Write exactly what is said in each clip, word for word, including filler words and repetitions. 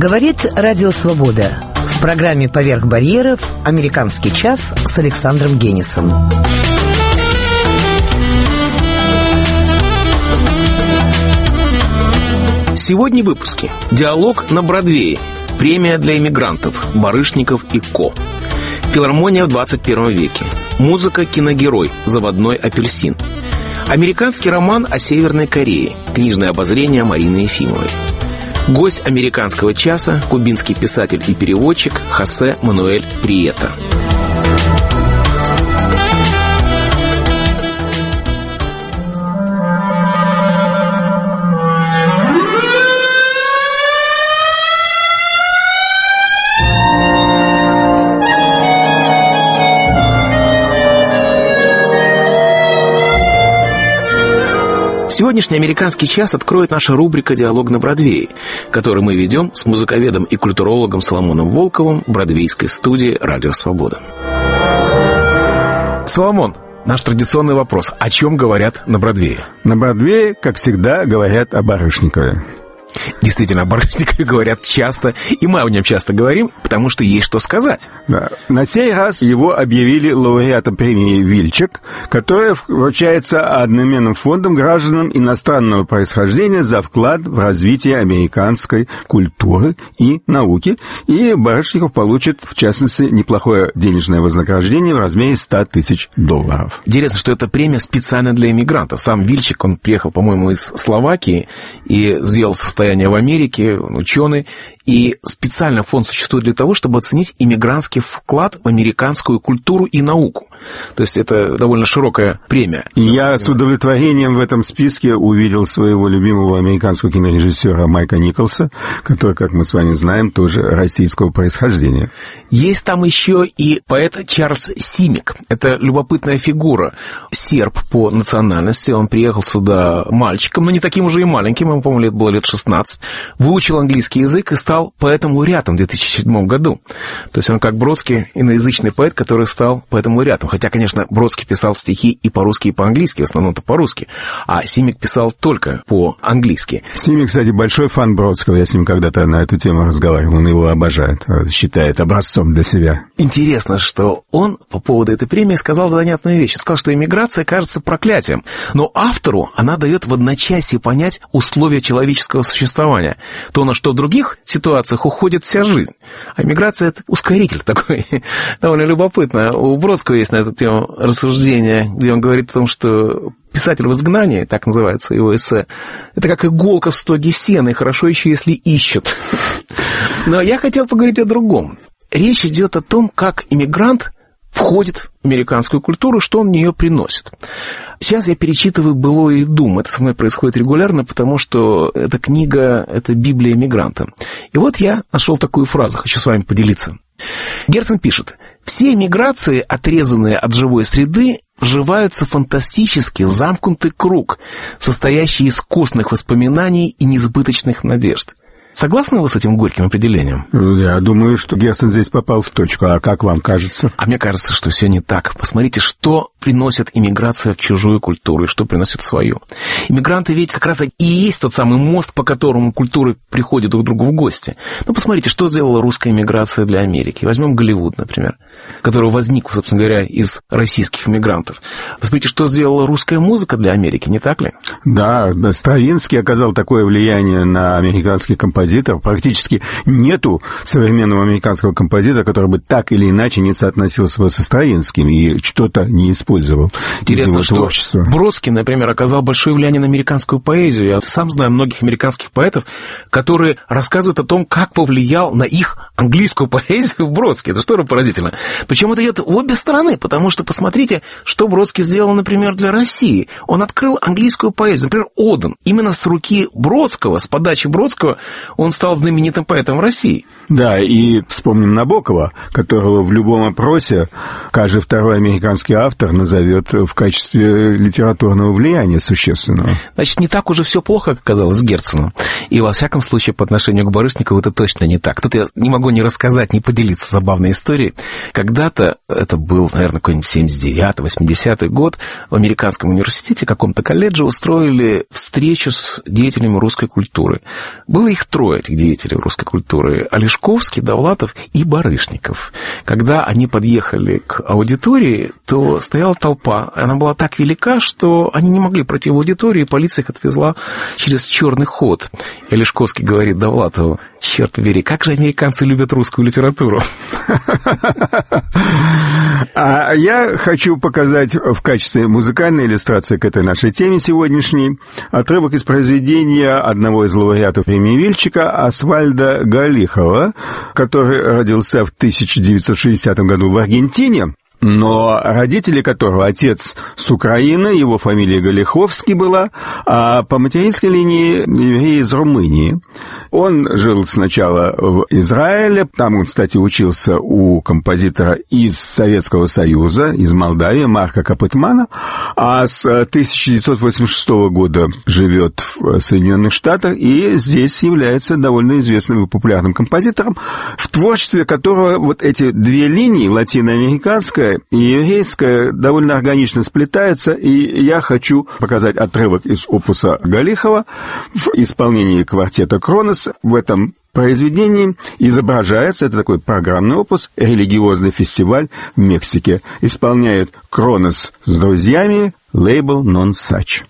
Говорит Радио Свобода. В программе «Поверх барьеров» «Американский час» с Александром Генисом. Сегодня в выпуске. Диалог на Бродвее. Премия для иммигрантов. Барышников и Ко. Филармония в двадцать первом веке. Музыка «Киногерой». Заводной апельсин. Американский роман о Северной Корее. Книжное обозрение Марины Ефимовой. Гость американского часа, кубинский писатель и переводчик Хосе Мануэль Прието. Сегодняшний «Американский час» откроет наша рубрика «Диалог на Бродвее», которую мы ведем с музыковедом и культурологом Соломоном Волковым в бродвейской студии «Радио Свобода». Соломон, наш традиционный вопрос. О чем говорят на Бродвее? На Бродвее, как всегда, говорят о Барышникове. Действительно, о Барышникове говорят часто, и мы о нем часто говорим, потому что есть что сказать. Да. На сей раз его объявили лауреатом премии «Вильчик», которая вручается одноименным фондом гражданам иностранного происхождения за вклад в развитие американской культуры и науки. И Барышников получит, в частности, неплохое денежное вознаграждение в размере сто тысяч долларов. Интересно, что эта премия специально для иммигрантов. Сам Вильчик, он приехал, по-моему, из Словакии и сделал состояние в Америке, он ученый, и специально фонд существует для того, чтобы оценить иммигрантский вклад в американскую культуру и науку. То есть это довольно широкая премия. И я с удовлетворением в этом списке увидел своего любимого американского кинорежиссера Майка Николса, который, как мы с вами знаем, тоже российского происхождения. Есть там еще и поэт Чарльз Симик. Это любопытная фигура. Серб по национальности. Он приехал сюда мальчиком, но не таким уже и маленьким, ему, по-моему, лет было лет шестнадцать. Выучил английский язык и стал поэтом-лауреатом в две тысячи седьмом году. То есть он как Бродский, иноязычный поэт, который стал поэтом-лауреатом. Хотя, конечно, Бродский писал стихи и по-русски, и по-английски, в основном-то по-русски. А Симик писал только по-английски. Симик, кстати, большой фан Бродского. Я с ним когда-то на эту тему разговаривал. Он его обожает, считает образцом для себя. Интересно, что он по поводу этой премии сказал занятную вещь. Он сказал, что иммиграция кажется проклятием, но автору она дает в одночасье понять условия человеческого существования. То, на что в других ситуациях уходит вся жизнь. А иммиграция — это ускоритель такой. Довольно любопытно. У Бродского есть на эту тему рассуждение, где он говорит о том, что писатель в изгнании, так называется его эссе, это как иголка в стоге сена, и хорошо еще, если ищут. Но я хотел поговорить о другом. Речь идет о том, как иммигрант входит в американскую культуру, что он в нее приносит. Сейчас я перечитываю «Былое и дум». Это со мной происходит регулярно, потому что эта книга — это Библия иммигранта. И вот я нашел такую фразу, хочу с вами поделиться. Герцен пишет: «Все эмиграции, отрезанные от живой среды, вживаются в фантастически замкнутый круг, состоящий из костных воспоминаний и несбыточных надежд». Согласны вы с этим горьким определением? Я думаю, что Герцен здесь попал в точку. А как вам кажется? А мне кажется, что все не так. Посмотрите, что приносит иммиграция в чужую культуру и что приносит в свою. Иммигранты ведь как раз и есть тот самый мост, по которому культуры приходят друг к другу в гости. Ну, посмотрите, что сделала русская иммиграция для Америки. Возьмем Голливуд, например, который возник, собственно говоря, из российских иммигрантов. Посмотрите, что сделала русская музыка для Америки, не так ли? Да, Стравинский оказал такое влияние на американских композиторов. Практически нету современного американского композитора, который бы так или иначе не соотносился бы со Стравинским и что-то не использовал. Интересно, что творчества. Бродский, например, оказал большое влияние на американскую поэзию. Я сам знаю многих американских поэтов, которые рассказывают о том, как повлиял на их английскую поэзию Бродский. Это что поразительно. Причем это идет в обе стороны, потому что посмотрите, что Бродский сделал, например, для России. Он открыл английскую поэзию, например, Оден. Именно с руки Бродского, с подачи Бродского, он стал знаменитым поэтом в России. Да, и вспомним Набокова, которого в любом опросе каждый второй американский автор назовет в качестве литературного влияния существенного. Значит, не так уже все плохо, как казалось Герцену. И, во всяком случае, по отношению к Барышникову это точно не так. Тут я не могу не рассказать, не поделиться забавной историей. Когда-то, это был, наверное, какой-нибудь семьдесят девятый восьмидесятый год, в американском университете, каком-то колледже устроили встречу с деятелями русской культуры. Было их трое, этих деятелей русской культуры. Олешковский, Довлатов и Барышников. Когда они подъехали к аудитории, то стояла толпа. Она была так велика, что они не могли пройти в аудиторию, и полиция их отвезла через черный ход. И Олешковский говорит Довлатову: черт побери, как же американцы любят русскую литературу. А я хочу показать в качестве музыкальной иллюстрации к этой нашей теме сегодняшней отрывок из произведения одного из лауреатов премии Вильчика Освальда Галихова, который родился в тысяча девятьсот шестидесятом году в Аргентине, но родители которого, отец с Украины, его фамилия Галиховский была, а по материнской линии еврей из Румынии. Он жил сначала в Израиле, там он, кстати, учился у композитора из Советского Союза, из Молдавии, Марка Копытмана, а с тысяча девятьсот восемьдесят шестого года живет в Соединенных Штатах и здесь является довольно известным и популярным композитором, в творчестве которого вот эти две линии, латиноамериканская и еврейская, довольно органично сплетаются, и я хочу показать отрывок из опуса Галихова в исполнении квартета «Кронос». В этом произведении изображается, это такой программный опус, религиозный фестиваль в Мексике. Исполняет «Кронос» с друзьями, лейбл «Non Such».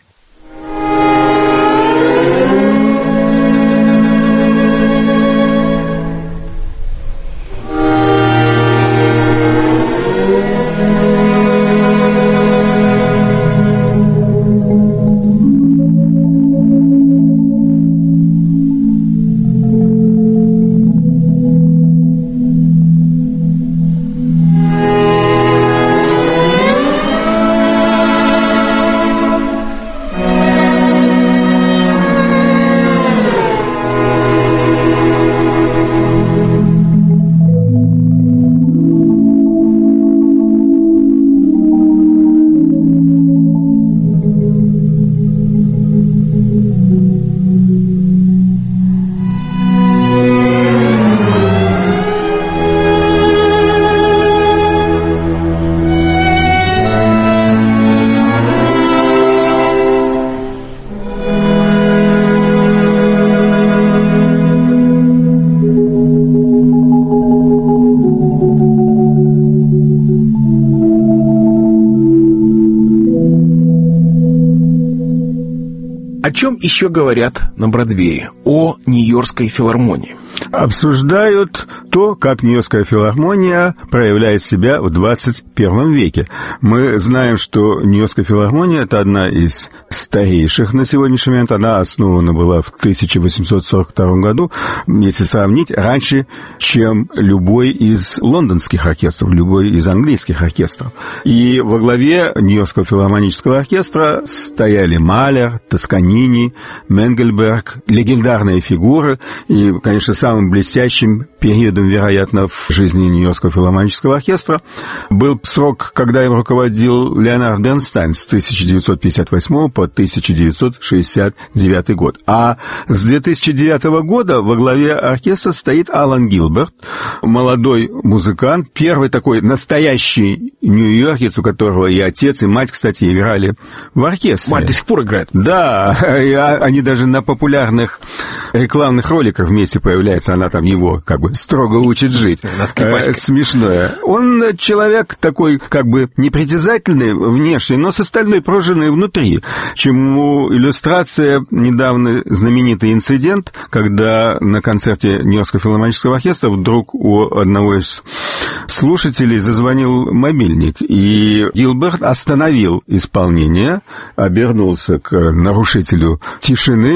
О чем еще говорят на Бродвее? О Нью-Йоркской филармонии. Обсуждают то, как Нью-Йоркская филармония проявляет себя в двадцать первом веке. Мы знаем, что Нью-Йоркская филармония — это одна из старейших на сегодняшний момент. Она основана была в тысяча восемьсот сорок втором году, если сравнить, раньше, чем любой из лондонских оркестров, любой из английских оркестров. И во главе Нью-Йоркского филармонического оркестра стояли Малер, Тосканини, Менгельберг, легендарные фигуры. И, конечно, самым блестящим периодом, вероятно, в жизни Нью-Йоркского филармонического оркестра был срок, когда им руководил Леонард Бернстайн с тысяча девятьсот пятьдесят восьмого по тысяча девятьсот шестьдесят девятый год. А с две тысячи девятого года во главе оркестра стоит Алан Гилберт, молодой музыкант, первый такой настоящий нью-йоркец, у которого и отец, и мать, кстати, играли в оркестре. Мать до сих пор играет. Да, они даже на популярных рекламных роликах вместе появляются, она там его как бы строго учит жить. Э, смешное. Он человек такой как бы непритязательный внешне, но с остальной прожженной внутри, чему иллюстрация недавно знаменитый инцидент, когда на концерте Нью-Йоркского филармонического оркестра вдруг у одного из слушателей зазвонил мобильник, и Гилберт остановил исполнение, обернулся к нарушителю тишины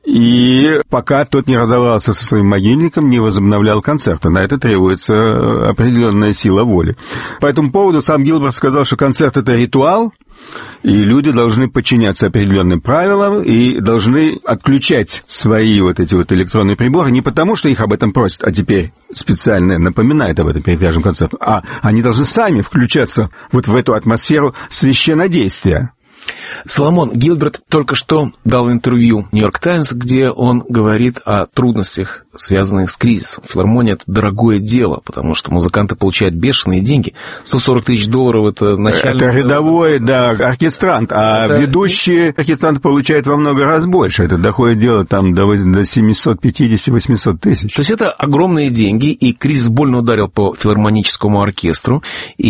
и пока тот не разобрался со своим могильником, не возобновлял концерты. На это требуется определенная сила воли. По этому поводу сам Гилберт сказал, что концерт — это ритуал, и люди должны подчиняться определенным правилам и должны отключать свои вот эти вот электронные приборы не потому, что их об этом просят, а теперь специально напоминает об этом перед каждым концертом, а они должны сами включаться вот в эту атмосферу священнодействия. Соломон, Гилберт только что дал интервью «Нью-Йорк Таймс», где он говорит о трудностях, связанных с кризисом. Филармония — это дорогое дело, потому что музыканты получают бешеные деньги. сто сорок тысяч долларов — это начальник... Это рядовой, да, оркестрант, а это... ведущие оркестранты получают во много раз больше. Это доходит дело там до семьсот пятьдесят - восемьсот тысяч. То есть это огромные деньги, и кризис больно ударил по филармоническому оркестру.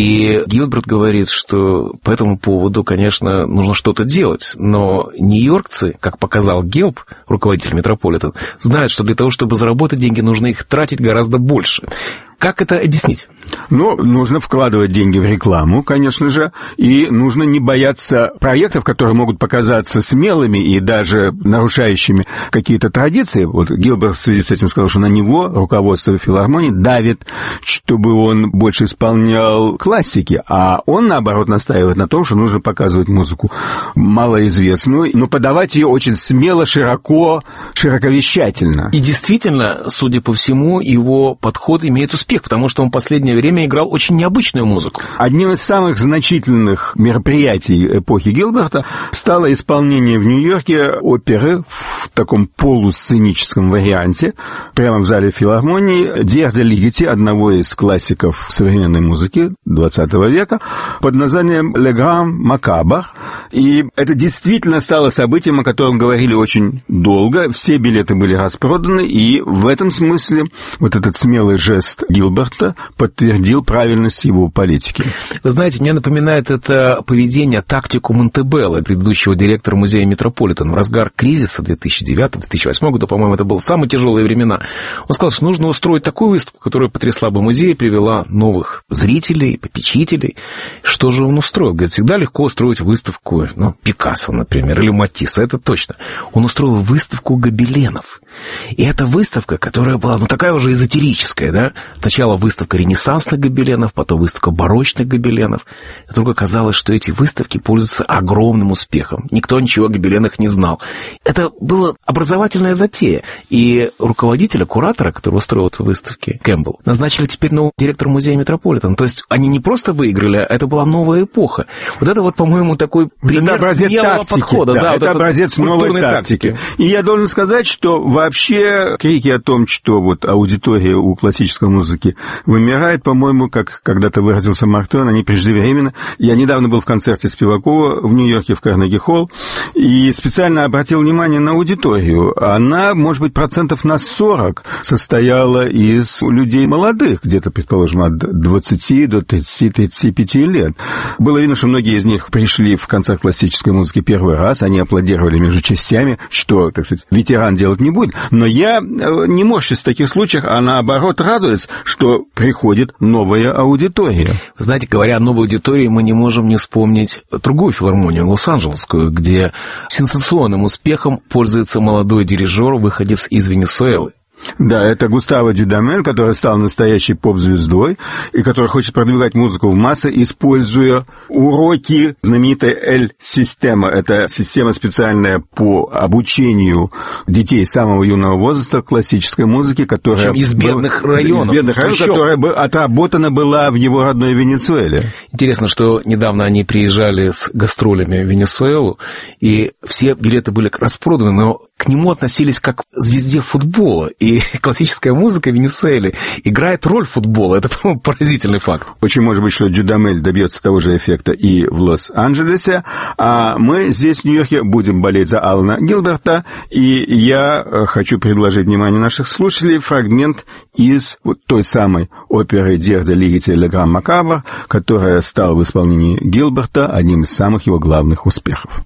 И Гилберт говорит, что по этому поводу, конечно, нужно что-то делать. Но нью-йоркцы, как показал Гелб, руководитель Метрополитен, знают, что для того, чтобы заработать деньги, нужно их тратить гораздо больше. Как это объяснить? Ну, нужно вкладывать деньги в рекламу, конечно же, и нужно не бояться проектов, которые могут показаться смелыми и даже нарушающими какие-то традиции. Вот Гилберт в связи с этим сказал, что на него руководство филармонии давит, чтобы он больше исполнял классики, а он, наоборот, настаивает на том, что нужно показывать музыку малоизвестную, но подавать ее очень смело, широко, широковещательно. И действительно, судя по всему, его подход имеет успех, потому что он в последнее время играл очень необычную музыку. Одним из самых значительных мероприятий эпохи Гилберта стало исполнение в Нью-Йорке оперы в таком полусценическом варианте, прямо в зале филармонии, «Диер де Лигити», одного из классиков современной музыки двадцатого века, под названием «Le Grand Macabre». И это действительно стало событием, о котором говорили очень долго. Все билеты были распроданы, и в этом смысле вот этот смелый жест Гилберта подтвердил правильность его политики. Вы знаете, мне напоминает это поведение, тактику Монтебелло, предыдущего директора музея Метрополитен. В разгар кризиса две тысячи девятого - две тысячи восьмого года, по-моему, это были самые тяжелые времена. Он сказал, что нужно устроить такую выставку, которая потрясла бы музей, привела новых зрителей, попечителей. Что же он устроил? Говорит, всегда легко устроить выставку, ну, Пикассо, например, или Матисса, это точно. Он устроил выставку гобеленов. И эта выставка, которая была, ну, такая уже эзотерическая, да? Сначала выставка ренессансных гобеленов, потом выставка барочных гобеленов. И вдруг оказалось, что эти выставки пользуются огромным успехом. Никто ничего о гобеленах не знал. Это была образовательная затея. И руководителя, куратора, который устроил эту выставку, Кэмпбелл, назначили теперь нового директора музея Метрополитен. То есть они не просто выиграли, а это была новая эпоха. Вот это вот, по-моему, такой пример смелого подхода. Да, да, это вот образец новой тактики. тактики. И я должен сказать, что вообще крики о том, что вот аудитория у классической музыки вымирает, по-моему, как когда-то выразился Марк Твен, они преждевременно. Я недавно был в концерте Спивакова в Нью-Йорке, в Карнеги-холл, и специально обратил внимание на аудиторию. Она, может быть, процентов на сорок состояла из людей молодых, где-то, предположим, от двадцати до тридцати-тридцати пяти лет. Было видно, что многие из них пришли в концерт классической музыки первый раз, они аплодировали между частями, что, так сказать, ветеран делать не будет. Но я не морщусь в таких случаях, а наоборот радуюсь, что приходит новая аудитория. Вы знаете, говоря о новой аудитории, мы не можем не вспомнить другую филармонию, Лос-Анджелесскую, где сенсационным успехом пользуется молодой дирижер, выходец из Венесуэлы. Да, это Густаво Дюдамель, который стал настоящей поп-звездой и который хочет продвигать музыку в массы, используя уроки знаменитой Эль-система. Это система специальная по обучению детей самого юного возраста классической музыке, которая... Из бедных был, районов. Из бедных районов, которая бы отработана была в его родной Венесуэле. Интересно, что недавно они приезжали с гастролями в Венесуэлу, и все билеты были распроданы, но к нему относились как к звезде футбола. И классическая музыка в Венесуэле играет роль футбола. Это, по-моему, поразительный факт. Очень может быть, что Дюдамель добьется того же эффекта и в Лос-Анджелесе. А мы здесь, в Нью-Йорке, будем болеть за Алана Гилберта. И я хочу предложить вниманию наших слушателей фрагмент из вот той самой оперы «Диер де Лигити Le Grand Macabre», которая стала в исполнении Гилберта одним из самых его главных успехов.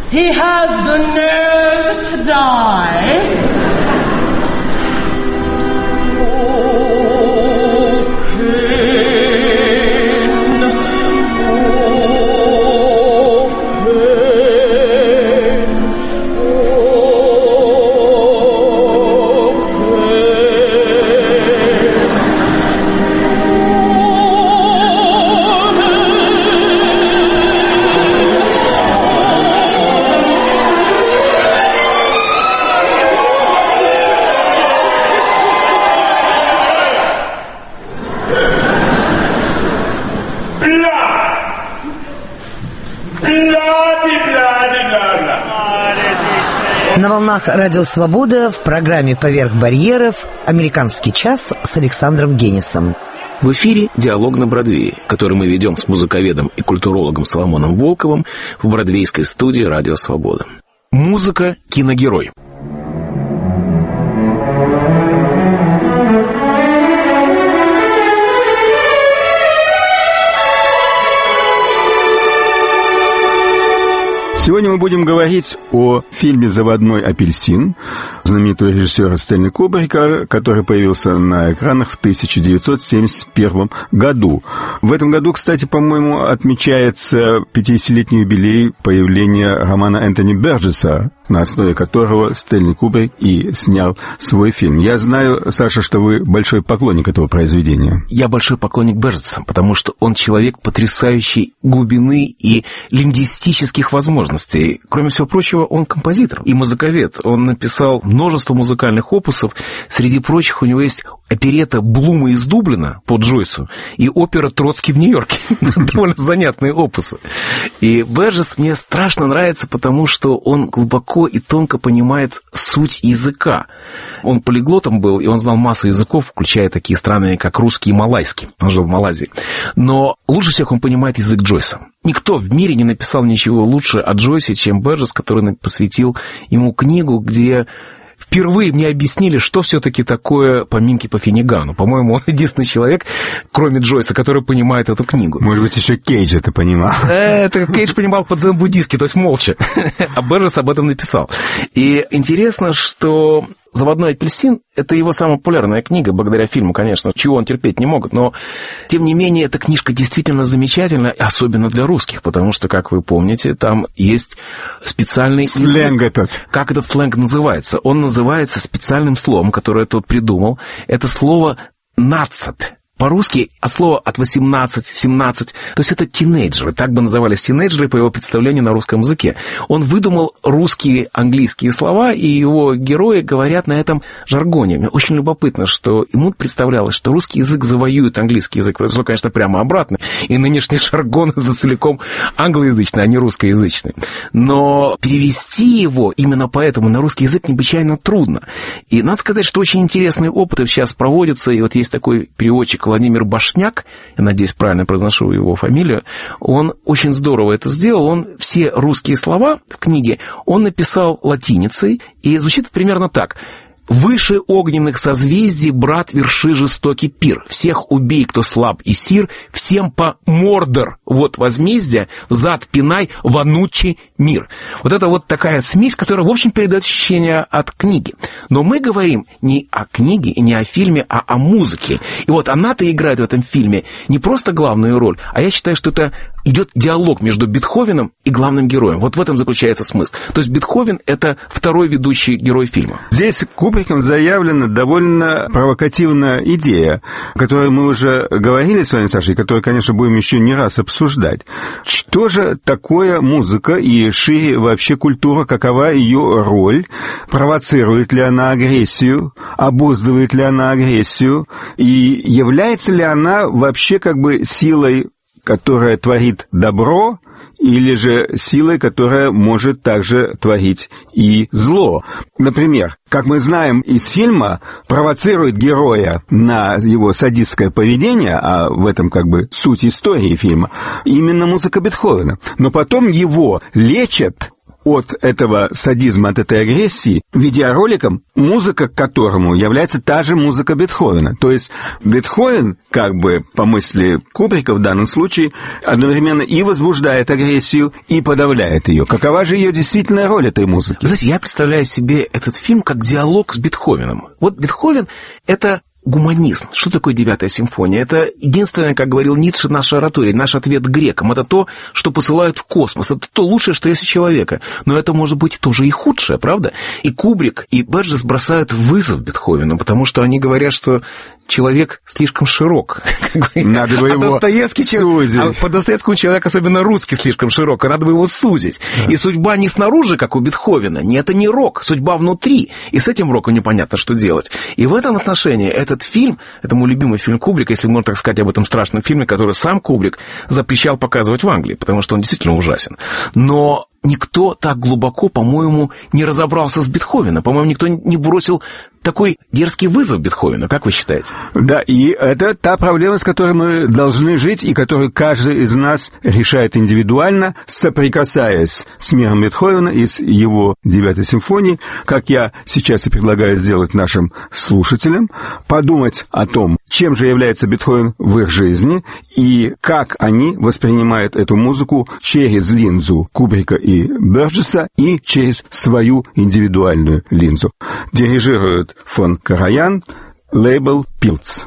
He has the nerve to die. На волнах Радио Свобода в программе «Поверх барьеров» «Американский час» с Александром Генисом. В эфире «Диалог на Бродвее», который мы ведем с музыковедом и культурологом Соломоном Волковым в бродвейской студии «Радио Свобода». Музыка – киногерой. Сегодня мы будем говорить о фильме «Заводной апельсин» знаменитого режиссера Стэнли Кубрика, который появился на экранах в тысяча девятьсот семьдесят первом году. В этом году, кстати, по-моему, отмечается пятидесятилетний юбилей появления романа Энтони Берджеса, на основе которого Стэнли Кубрик и снял свой фильм. Я знаю, Саша, что вы большой поклонник этого произведения. Я большой поклонник Берджеса, потому что он человек потрясающей глубины и лингвистических возможностей. Кроме всего прочего, он композитор и музыковед. Он написал множество музыкальных опусов. Среди прочих у него есть оперетта «Блума из Дублина» по Джойсу и опера «Троцкий в Нью-Йорке». Довольно занятные опусы. И Берджес мне страшно нравится, потому что он глубоко и тонко понимает суть языка. Он полиглотом был, и он знал массу языков, включая такие страны, как русский и малайский. Он жил в Малайзии. Но лучше всех он понимает язык Джойса. Никто в мире не написал ничего лучше о Джойсе, чем Берджес, который посвятил ему книгу, где впервые мне объяснили, что все-таки такое поминки по Финнигану. По-моему, он единственный человек, кроме Джойса, который понимает эту книгу. Может быть, еще Кейдж это понимал. Это Кейдж понимал по-дзен-буддистски, то есть молча. А Берджес об этом написал. И интересно, что «Заводной апельсин» — это его самая популярная книга, благодаря фильму, конечно, чего он терпеть не мог, но, тем не менее, эта книжка действительно замечательна, особенно для русских, потому что, как вы помните, там есть специальный... Сленг этот. Как этот сленг называется? Он называется специальным словом, которое тот придумал. Это слово «нацат». По-русски от слова от восемнадцать, семнадцать, то есть это тинейджеры, так бы назывались тинейджеры по его представлению на русском языке. Он выдумал русские, английские слова, и его герои говорят на этом жаргоне. Мне очень любопытно, что ему представлялось, что русский язык завоюет английский язык. Произошло, конечно, прямо обратно, и нынешний жаргон это целиком англоязычный, а не русскоязычный. Но перевести его именно поэтому на русский язык необычайно трудно. И надо сказать, что очень интересные опыты сейчас проводятся, и вот есть такой переводчик Владимир Башняк, я надеюсь, правильно произношу его фамилию, он очень здорово это сделал, он все русские слова в книге, он написал латиницей, и звучит примерно так: «Выше огненных созвездий, брат, верши жестокий пир. Всех убей, кто слаб и сир, всем по Мордор. Вот возмездие, зад пинай, вонучий мир». Вот это вот такая смесь, которая, в общем, передает ощущение от книги. Но мы говорим не о книге и не о фильме, а о музыке. И вот она-то играет в этом фильме не просто главную роль, а я считаю, что это идет диалог между Бетховеном и главным героем. Вот в этом заключается смысл. То есть Бетховен — это второй ведущий герой фильма. Здесь Кубриком заявлена довольно провокативная идея, о которой мы уже говорили с вами, Саша, и которую, конечно, будем еще не раз обсуждать. Что же такое музыка и шире вообще культура, какова ее роль? Провоцирует ли она агрессию? Обуздывает ли она агрессию? И является ли она вообще как бы силой, которая творит добро, или же силой, которая может также творить и зло? Например, как мы знаем из фильма, провоцирует героя на его садистское поведение, а в этом как бы суть истории фильма, именно музыка Бетховена. Но потом его лечат от этого садизма, от этой агрессии видеороликом, музыка к которому является та же музыка Бетховена. То есть Бетховен, как бы по мысли Кубрика в данном случае, одновременно и возбуждает агрессию, и подавляет ее. Какова же ее действительная роль этой музыки? Знаете, я представляю себе этот фильм как диалог с Бетховеном. Вот Бетховен — это гуманизм. Что такое девятая симфония? Это единственное, как говорил Ницше, наша оратория, наш ответ грекам. Это то, что посылают в космос. Это то лучшее, что есть у человека. Но это может быть тоже и худшее, правда? И Кубрик, и Берджес бросают вызов Бетховену, потому что они говорят, что человек слишком широк. Надо бы его сузить. А по Достоевскому человек, особенно русский, слишком широк, и надо бы его сузить. Да. И судьба не снаружи, как у Бетховена. Нет, это не рок, судьба внутри. И с этим роком непонятно, что делать. И в этом отношении этот фильм, это мой любимый фильм Кубрика, если можно так сказать об этом страшном фильме, который сам Кубрик запрещал показывать в Англии, потому что он действительно ужасен. Но никто так глубоко, по-моему, не разобрался с Бетховеном. По-моему, никто не бросил такой дерзкий вызов Бетховену. Как вы считаете? Да, и это та проблема, с которой мы должны жить, и которую каждый из нас решает индивидуально, соприкасаясь с миром Бетховена и с его девятой симфонией, как я сейчас и предлагаю сделать нашим слушателям, подумать о том, чем же является Бетховен в их жизни, и как они воспринимают эту музыку через линзу Кубрика и Берджеса, и через свою индивидуальную линзу. Дирижирует фон Караян, лейбл Пилц.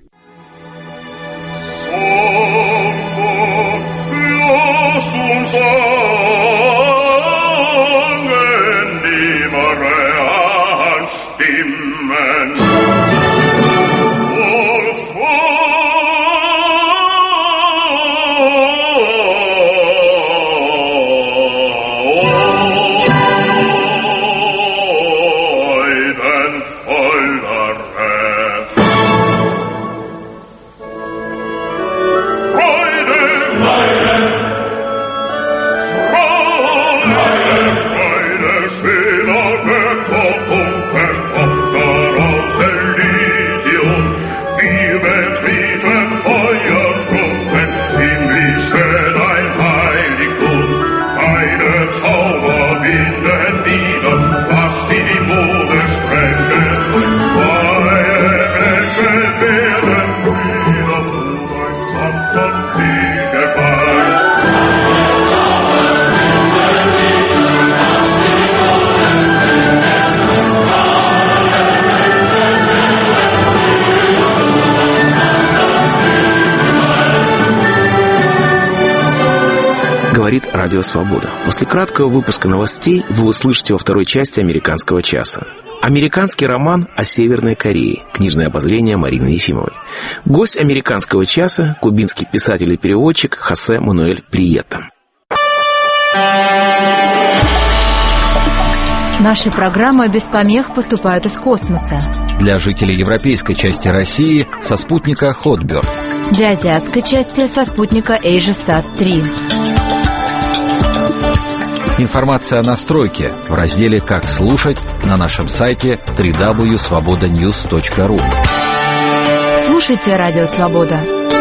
Говорит Радио Свобода. После краткого выпуска новостей вы услышите во второй части «Американского часа». Американский роман о Северной Корее. Книжное обозрение Марины Ефимовой. Гость «Американского часа» — кубинский писатель и переводчик Хосе Мануэль Приета. Наши программы без помех поступают из космоса. Для жителей европейской части России со спутника Хотберт. Для азиатской части со спутника AsiaSat три. Информация о настройке в разделе «Как слушать» на нашем сайте дабл ю дабл ю дабл ю точка свобода ньюс точка ру. Слушайте Радио Свобода.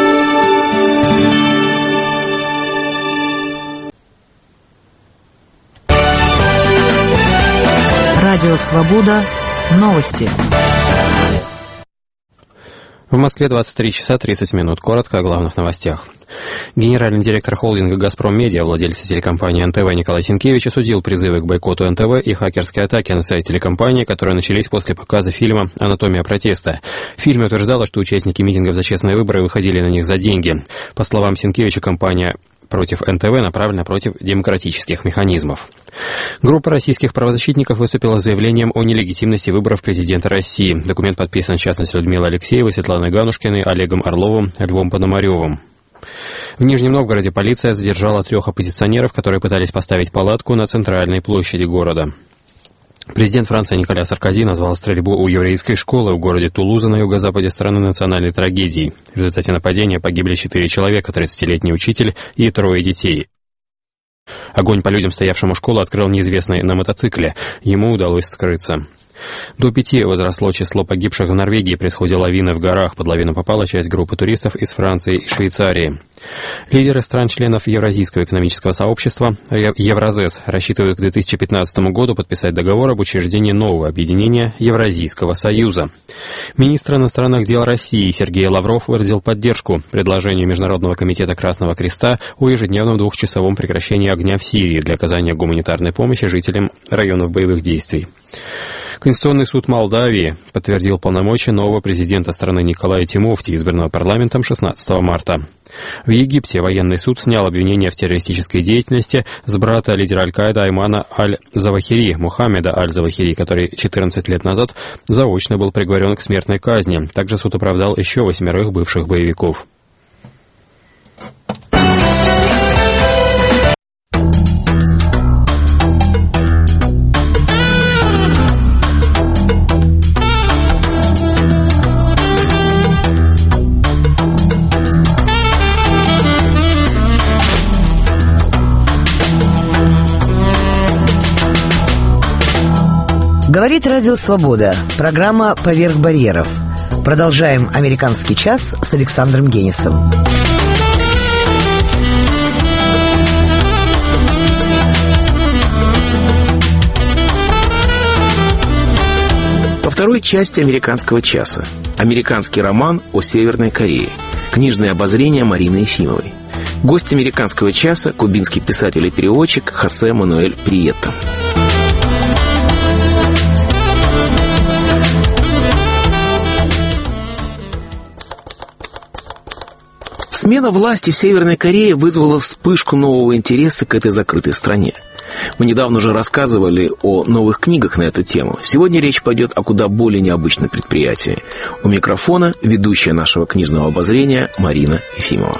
Радио Свобода. Новости. В Москве двадцать три часа тридцать минут. Коротко о главных новостях. Генеральный директор холдинга «Газпром Медиа», владелец телекомпании эн тэ вэ Николай Сенкевич осудил призывы к бойкоту эн тэ вэ и хакерские атаки на сайт телекомпании, которые начались после показа фильма «Анатомия протеста». В фильме утверждалось, что участники митингов за честные выборы выходили на них за деньги. По словам Сенкевича, компания против эн тэ вэ направлена против демократических механизмов. Группа российских правозащитников выступила с заявлением о нелегитимности выборов президента России. Документ подписан, в частности, Людмилой Алексеевой, Светланой Ганушкиной, Олегом Орловым, Львом Пономаревым. В Нижнем Новгороде полиция задержала трех оппозиционеров, которые пытались поставить палатку на центральной площади города. Президент Франции Николя Саркози назвал стрельбу у еврейской школы в городе Тулуза на юго-западе страны национальной трагедией. В результате нападения погибли четыре человека, тридцатилетний учитель и трое детей. Огонь по людям, стоявшим у школы, открыл неизвестный на мотоцикле. Ему удалось скрыться. До пяти возросло число погибших в Норвегии при сходе лавины в горах. Под лавину попала часть группы туристов из Франции и Швейцарии. Лидеры стран-членов Евразийского экономического сообщества Евразес рассчитывают к две тысячи пятнадцатому году подписать договор об учреждении нового объединения Евразийского союза. Министр иностранных дел России Сергей Лавров выразил поддержку предложению Международного комитета Красного Креста о ежедневном двухчасовом прекращении огня в Сирии для оказания гуманитарной помощи жителям районов боевых действий. Конституционный суд Молдавии подтвердил полномочия нового президента страны Николая Тимофти, избранного парламентом шестнадцатого марта. В Египте военный суд снял обвинения в террористической деятельности с брата лидера Аль-Каида Аймана Аль-Завахири, Мухаммеда Аль-Завахири, который четырнадцать лет назад заочно был приговорен к смертной казни. Также суд оправдал еще восьмерых бывших боевиков. Говорит Радио Свобода. Программа «Поверх барьеров». Продолжаем «Американский час» с Александром Генисом. Во второй части «Американского часа» американский роман о Северной Корее. Книжное обозрение Марины Ефимовой. Гость «Американского часа» — кубинский писатель и переводчик Хосе Мануэль Прието. Смена власти в Северной Корее вызвала вспышку нового интереса к этой закрытой стране. Мы недавно уже рассказывали о новых книгах на эту тему. Сегодня речь пойдет о куда более необычном предприятии. У микрофона ведущая нашего книжного обозрения Марина Ефимова.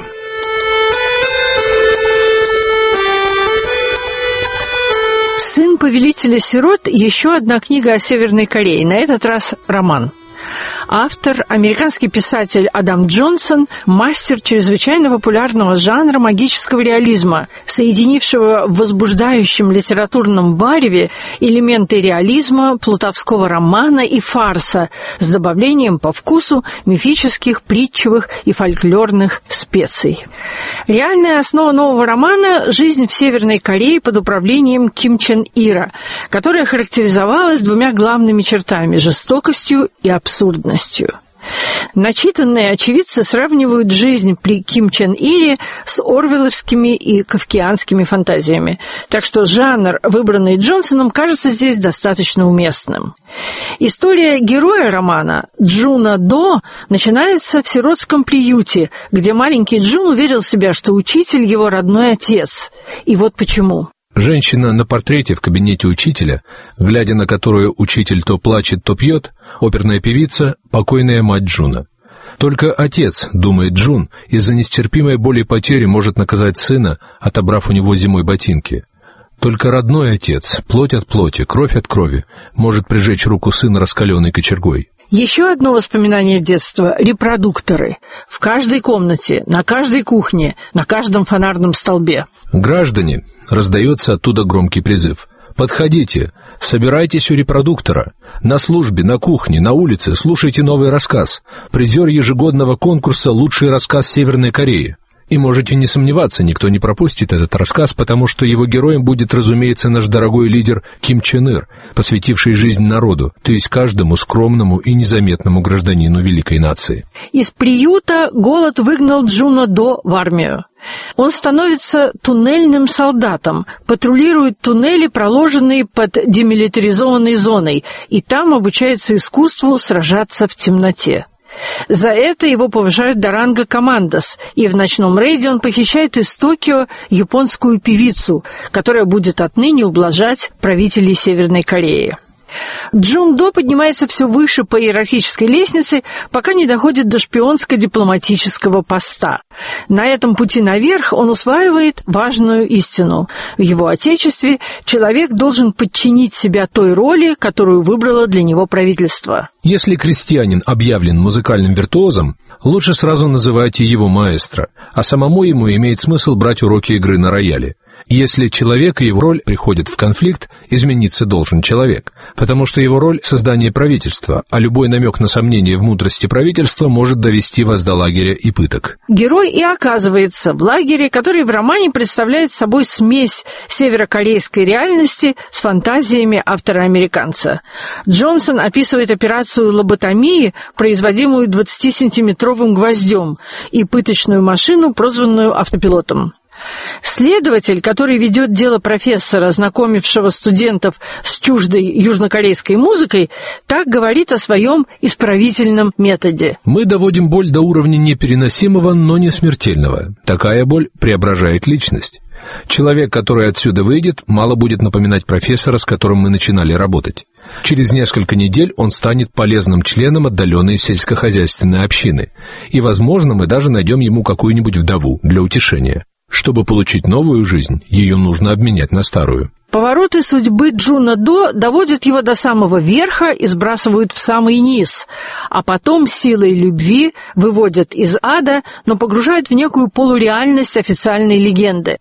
«Сын повелителя сирот» – еще одна книга о Северной Корее, на этот раз роман. Автор – американский писатель Адам Джонсон, мастер чрезвычайно популярного жанра магического реализма, соединившего в возбуждающем литературном вареве элементы реализма, плутовского романа и фарса с добавлением по вкусу мифических, притчевых и фольклорных специй. Реальная основа нового романа – жизнь в Северной Корее под управлением Ким Чен Ира, которая характеризовалась двумя главными чертами – жестокостью и абсурдностью. Начитанные очевидцы сравнивают жизнь при Ким Чен Ире с орвелловскими и кафкианскими фантазиями, так что жанр, выбранный Джонсоном, кажется здесь достаточно уместным. История героя романа, Джуна До, начинается в сиротском приюте, где маленький Джун уверил себя, что учитель его родной отец. И вот почему. Женщина на портрете в кабинете учителя, глядя на которую учитель то плачет, то пьет, оперная певица, покойная мать Джуна. Только отец, думает Джун, из-за нестерпимой боли потери может наказать сына, отобрав у него зимой ботинки. Только родной отец, плоть от плоти, кровь от крови, может прижечь руку сына раскаленной кочергой. Еще одно воспоминание детства – репродукторы. В каждой комнате, на каждой кухне, на каждом фонарном столбе. «Граждане!» – раздается оттуда громкий призыв. «Подходите! Собирайтесь у репродуктора! На службе, на кухне, на улице слушайте новый рассказ. Призер ежегодного конкурса «Лучший рассказ Северной Кореи». И можете не сомневаться, никто не пропустит этот рассказ, потому что его героем будет, разумеется, наш дорогой лидер Ким Чен Ир, посвятивший жизнь народу, то есть каждому скромному и незаметному гражданину великой нации. Из приюта голод выгнал Джуна До в армию. Он становится туннельным солдатом, патрулирует туннели, проложенные под демилитаризованной зоной, и там обучается искусству сражаться в темноте. За это его повышают до ранга командос, и в ночном рейде он похищает из Токио японскую певицу, которая будет отныне ублажать правителей Северной Кореи. Джун До поднимается все выше по иерархической лестнице, пока не доходит до шпионско-дипломатического поста. На этом пути наверх он усваивает важную истину. В его отечестве человек должен подчинить себя той роли, которую выбрало для него правительство. Если крестьянин объявлен музыкальным виртуозом, лучше сразу называйте его маэстро, а самому ему имеет смысл брать уроки игры на рояле. Если человек и его роль приходят в конфликт, измениться должен человек, потому что его роль — создание правительства, а любой намек на сомнение в мудрости правительства может довести вас до лагеря и пыток. Герой и оказывается в лагере, который в романе представляет собой смесь северокорейской реальности с фантазиями автора-американца. Джонсон описывает операцию лоботомии, производимую двадцатисантиметровым гвоздем, и пыточную машину, прозванную автопилотом. Следователь, который ведет дело профессора, знакомившего студентов с чуждой южнокорейской музыкой, так говорит о своем исправительном методе. Мы доводим боль до уровня непереносимого, но не смертельного. Такая боль преображает личность. Человек, который отсюда выйдет, мало будет напоминать профессора, с которым мы начинали работать. Через несколько недель он станет полезным членом отдаленной сельскохозяйственной общины. И, возможно, мы даже найдем ему какую-нибудь вдову для утешения. Чтобы получить новую жизнь, ее нужно обменять на старую. Повороты судьбы Джуна До доводят его до самого верха и сбрасывают в самый низ, а потом силой любви выводят из ада, но погружают в некую полуреальность официальной легенды.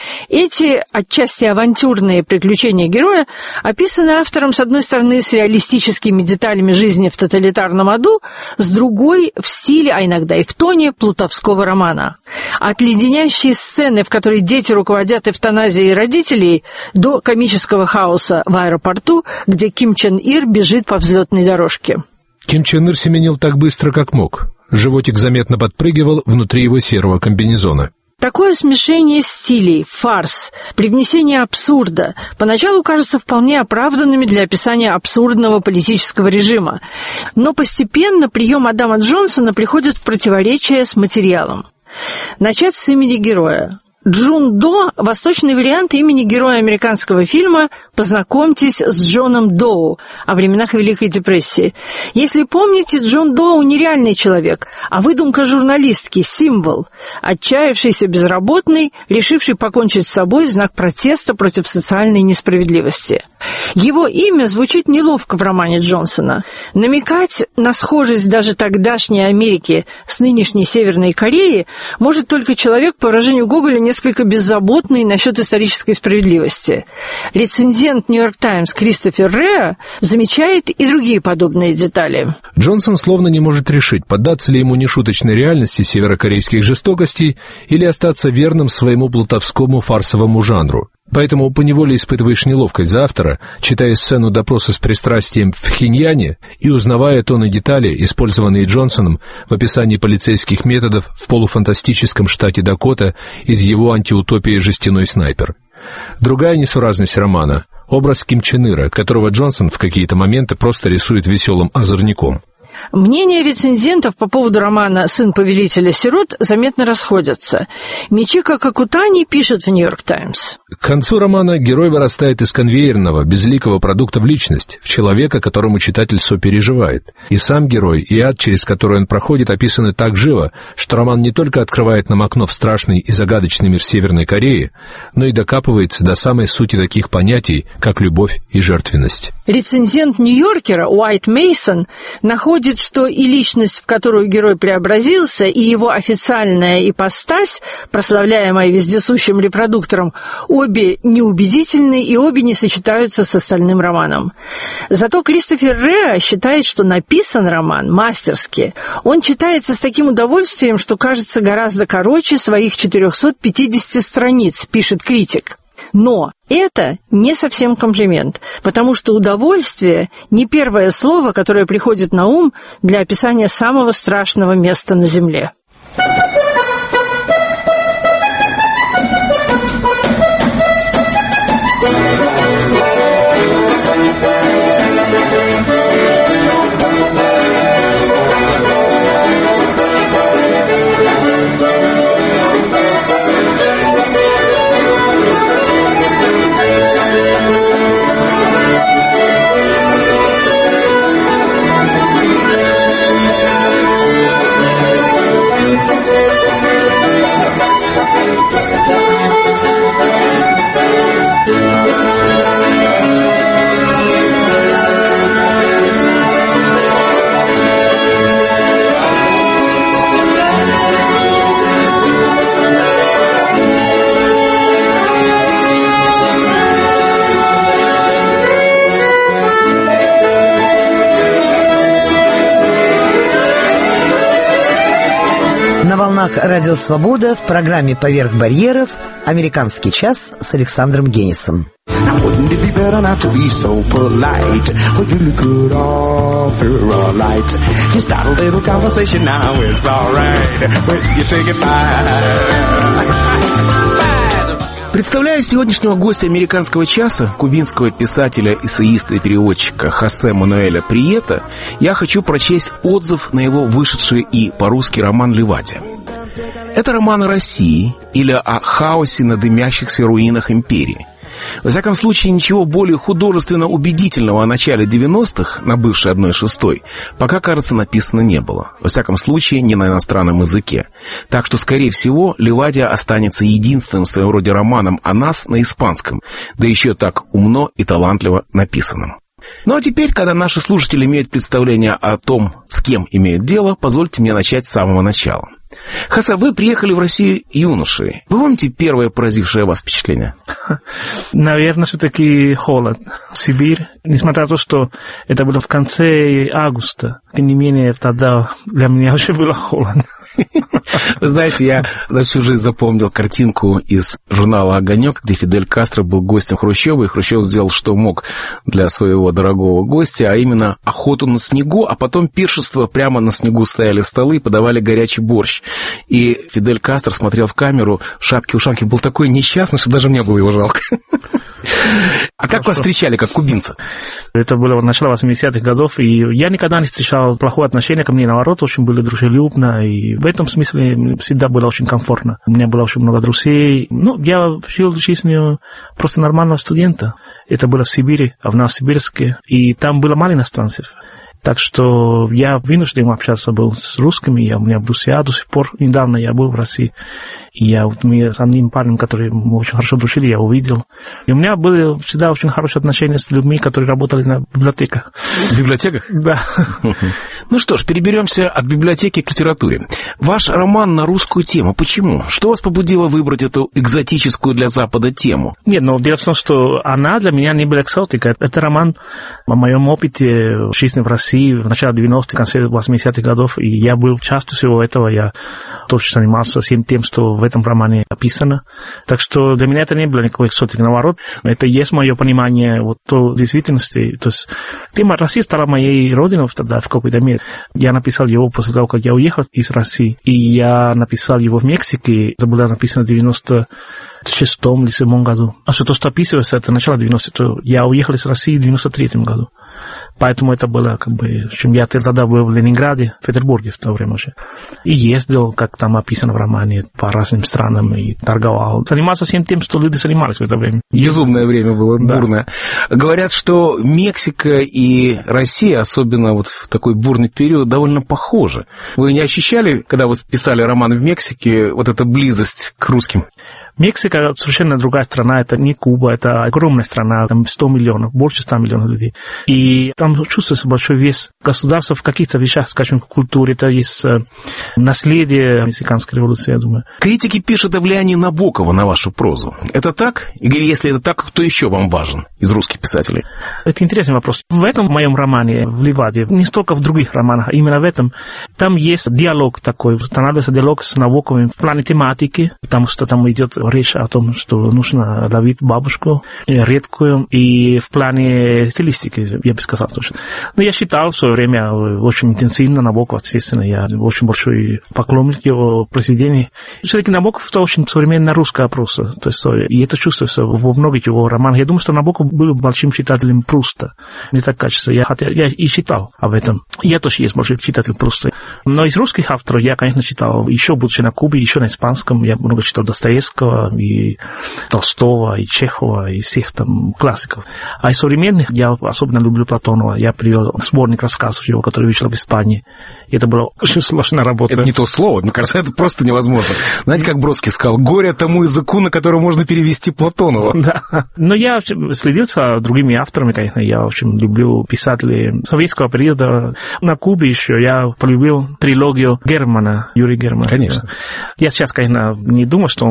Эти отчасти авантюрные приключения героя описаны автором, с одной стороны, с реалистическими деталями жизни в тоталитарном аду, с другой — в стиле, а иногда и в тоне плутовского романа. От леденящей сцены, в которой дети руководят эвтаназией родителей, до комического хаоса в аэропорту, где Ким Чен Ир бежит по взлетной дорожке. Ким Чен Ир семенил так быстро, как мог. Животик заметно подпрыгивал внутри его серого комбинезона. Такое смешение стилей, фарс, привнесение абсурда поначалу кажется вполне оправданными для описания абсурдного политического режима, но постепенно прием Адама Джонсона приходит в противоречие с материалом. Начать с имени героя. Джун До – восточный вариант имени героя американского фильма «Познакомьтесь с Джоном Доу» о временах Великой депрессии. Если помните, Джон Доу – нереальный человек, а выдумка журналистки, символ, отчаявшийся безработный, решивший покончить с собой в знак протеста против социальной несправедливости. Его имя звучит неловко в романе Джонсона. Намекать на схожесть даже тогдашней Америки с нынешней Северной Кореей может только человек, по выражению Гоголя, несколько беззаботный насчет исторической справедливости. Рецензент «Нью-Йорк Таймс» Кристофер Реа замечает и другие подобные детали. Джонсон словно не может решить, поддаться ли ему нешуточной реальности северокорейских жестокостей или остаться верным своему плутовскому фарсовому жанру. Поэтому поневоле испытываешь неловкость за автора, читая сцену допроса с пристрастием в Пхеньяне и узнавая тоны детали, использованные Джонсоном в описании полицейских методов в полуфантастическом штате Дакота из его антиутопии «Жестяной снайпер». Другая несуразность романа — образ Ким Чен Ира, которого Джонсон в какие-то моменты просто рисует веселым озорником. Мнения рецензентов по поводу романа «Сын повелителя сирот» заметно расходятся. Мичико Какутани пишет в «Нью-Йорк Таймс». К концу романа герой вырастает из конвейерного, безликого продукта в личность, в человека, которому читатель сопереживает. И сам герой, и ад, через который он проходит, описаны так живо, что роман не только открывает нам окно в страшный и загадочный мир Северной Кореи, но и докапывается до самой сути таких понятий, как любовь и жертвенность. Рецензент «Нью-Йоркера» Уайт Мейсон находит, что и личность, в которую герой преобразился, и его официальная ипостась, прославляемая вездесущим репродуктором, обе неубедительны и обе не сочетаются с остальным романом. Зато Кристофер Реа считает, что написан роман мастерски. Он читается с таким удовольствием, что кажется гораздо короче своих четырехсот пятидесяти страниц, пишет критик. Но это не совсем комплимент, потому что удовольствие – не первое слово, которое приходит на ум для описания самого страшного места на земле. Thank you. волнах Радио Свобода в программе «Поверх барьеров» «Американский час» с Александром Генисом. Представляя сегодняшнего гостя «Американского часа», кубинского писателя, эссеиста и переводчика Хосе Мануэля Приета, я хочу прочесть отзыв на его вышедший и по-русски роман «Ливадия». Это роман о России или о хаосе на дымящихся руинах империи. Во всяком случае, ничего более художественно убедительного о начале девяностых, на бывшей одной шестой, пока, кажется, написано не было. Во всяком случае, не на иностранном языке. Так что, скорее всего, «Ливадия» останется единственным в своем роде романом о нас на испанском, да еще так умно и талантливо написанным. Ну а теперь, когда наши слушатели имеют представление о том, с кем имеют дело, позвольте мне начать с самого начала. Хосе, вы приехали в Россию юношей. Вы помните первое поразившее вас впечатление? Наверное, все-таки холод. Сибирь, несмотря на то, что это было в конце августа, тем не менее, тогда для меня уже было холодно. Вы знаете, я на всю жизнь запомнил картинку из журнала «Огонек», где Фидель Кастро был гостем Хрущева, и Хрущев сделал, что мог для своего дорогого гостя, а именно охоту на снегу, а потом пиршество, прямо на снегу стояли столы и подавали горячий борщ. И Фидель Кастро смотрел в камеру, в шапке-ушанке, был такой несчастный, что даже мне было его жалко. А как вас встречали, как кубинца? Это было начало восьмидесятых годов, и я никогда не встречал плохого отношения ко мне, наоборот, очень были дружелюбно, и в этом смысле всегда было очень комфортно. У меня было очень много друзей. Ну, я жил жизнью просто нормального студента. Это было в Сибири, а в Новосибирске, и там было мало иностранцев. Так что я вынужден общаться был с русскими, я, у меня друзья до сих пор. Недавно я был в России, и я вот, с одним парнем, который мы очень хорошо дружили, я увидел. И у меня были всегда очень хорошие отношения с людьми, которые работали на библиотеках. В библиотеках? Да. Ну что ж, переберемся от библиотеки к литературе. Ваш роман на русскую тему. Почему? Что вас побудило выбрать эту экзотическую для Запада тему? Нет, но дело в том, что она для меня не была экзотикой. Это роман о моем опыте жизни в России в начале девяностых, в конце восьмидесятых годов, и я был частью всего этого, я тоже занимался всем тем, что в этом романе описано. Так что для меня это не было никакой экзотикой, наоборот, это и есть мое понимание вот той действительности. То есть тема России стала моей родиной тогда в какой-то мере. Я написал его после того, как я уехал из России, и я написал его в Мексике, это было написано в девяносто шестом или седьмом году. А что то, что описывается, это начало девяностых, то я уехал из России в девяносто третьем году. Поэтому это было, как бы, в общем, я тогда был в Ленинграде, в Петербурге в то время уже. И ездил, как там описано в романе, по разным странам и торговал. Занимался всем тем, что люди занимались в это время. Безумное время было, да. Бурное. Говорят, что Мексика и Россия, особенно вот в такой бурный период, довольно похожи. Вы не ощущали, когда вы писали роман в Мексике, вот эта близость к русским? Мексика совершенно другая страна, это не Куба, это огромная страна, там сто миллионов, больше ста миллионов людей. И там чувствуется большой вес государства в каких-то вещах, скажем, в культуре, это есть наследие мексиканской революции, я думаю. Критики пишут о влиянии Набокова на вашу прозу. Это так? И если это так, кто еще вам важен из русских писателей? Это интересный вопрос. В этом моем романе, в «Ливадии», не столько в других романах, а именно в этом, там есть диалог такой, становится диалог с Набоковым в плане тематики, потому что там идет речь о том, что нужно ловить бабушку редкую, и в плане стилистики, я бы сказал точно. Но я читал в свое время очень интенсивно Набокова, естественно, я очень большой поклонник его произведений. Все-таки Набоков это очень современная русская проза, то есть, и это чувствуется во многих его романах. Я думаю, что Набоков был большим читателем Пруста. Не так качественно. Я, хотя, я и читал об этом. Я тоже есть большой читатель Пруста. Но из русских авторов я, конечно, читал, еще будучи на Кубе, еще на испанском, я много читал Достоевского, и Толстого, и Чехова, и всех там классиков. А из современных я особенно люблю Платонова. Я привел сборник рассказов его, который вышел в Испании. И это была очень сложная работа. Это не то слово, мне кажется, это просто невозможно. Знаете, как Бродский сказал, горе тому языку, на котором можно перевести Платонова. Да. Но я следил за другими авторами, конечно. Я очень люблю писателей советского периода. На Кубе еще я полюбил трилогию Германа, Юрия Германа. Конечно. Я сейчас, конечно, не думаю, что он большой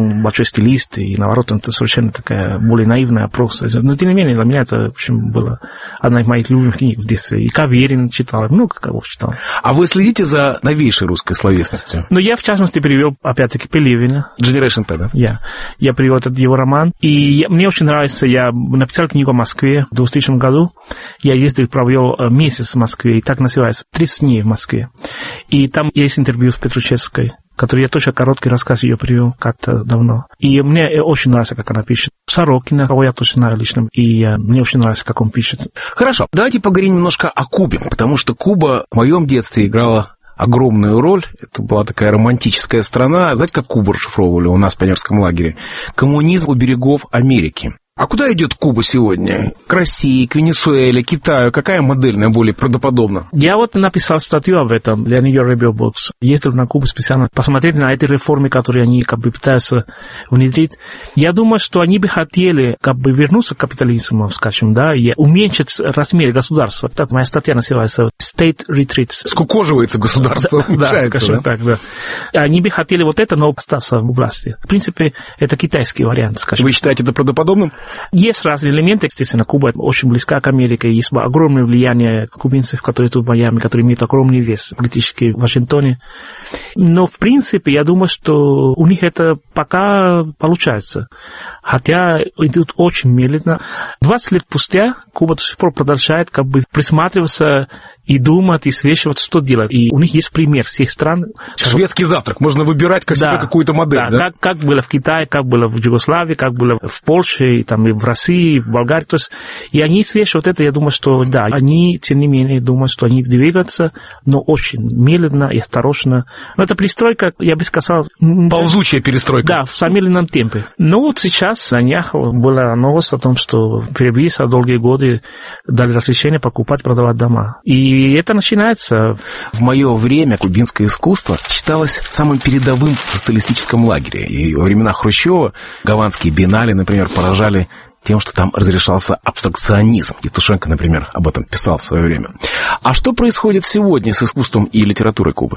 стилист, и наоборот, это совершенно такая более наивная просто. Но, тем не менее, для меня это, в общем, была одна из моих любимых книг в детстве. И Каверин читал, много кого читал. А вы следите за новейшей русской словесностью? Ну, я, в частности, перевел, опять-таки, Пелевина. Generation P, да? Я. Я перевел этот его роман. И я, мне очень нравится, я написал книгу о Москве в двухтысячном году. Я ездил, провел месяц в Москве, и так называется, тридцать дней в Москве. И там есть интервью с Петручевской, который я тоже короткий рассказ ее привел как-то давно. И мне очень нравится, как она пишет. Сорокина, кого я тоже знаю лично, и мне очень нравится, как он пишет. Хорошо, давайте поговорим немножко о Кубе, потому что Куба в моем детстве играла огромную роль. Это была такая романтическая страна. Знаете, как Кубу расшифровывали у нас в пионерском лагере? Коммунизм у берегов Америки. А куда идет Куба сегодня? К России, к Венесуэле, Китаю? Какая модель наиболее правдоподобна? Я вот написал статью об этом для New York Review Books. Ездил на Кубу специально посмотреть на эти реформы, которые они как бы пытаются внедрить. Я думаю, что они бы хотели как бы вернуться к капитализму, скажем, да, и уменьшить размер государства. Так, моя статья называется State Retreats. Скукоживается государство, да, уменьшается, да, скажем да? так, да. Они бы хотели вот это, но остаться в власти. В принципе, это китайский вариант, скажем. Вы считаете это правдоподобным? Есть разные элементы, естественно, Куба очень близка к Америке, есть огромное влияние кубинцев, которые тут в Майами, которые имеют огромный вес политический в Вашингтоне. Но, в принципе, я думаю, что у них это пока получается. Хотя идут очень медленно. двадцать лет спустя Куба до сих пор продолжает как бы присматриваться и думать, и свешиваться, что делать. И у них есть пример всех стран. Шведский завтрак. Можно выбирать как да, себе какую-то модель. Да, да? Как, как было в Китае, как было в Югославии, как было в Польше, и, там, и в России, и в Болгарии. То есть, и они свешивают это, я думаю, что да, они, тем не менее, думают, что они двигаются, но очень медленно и осторожно. Но это перестройка, я бы сказал... Ползучая перестройка. Да, в замедленном темпе. Но вот сейчас на днях была новость о том, что впервые за долгие годы дали разрешение покупать, продавать дома. И И это начинается. В мое время кубинское искусство считалось самым передовым в социалистическом лагере. И во времена Хрущева гаванские биеннале, например, поражали тем, что там разрешался абстракционизм. Евтушенко, например, об этом писал в свое время. А что происходит сегодня с искусством и литературой Кубы?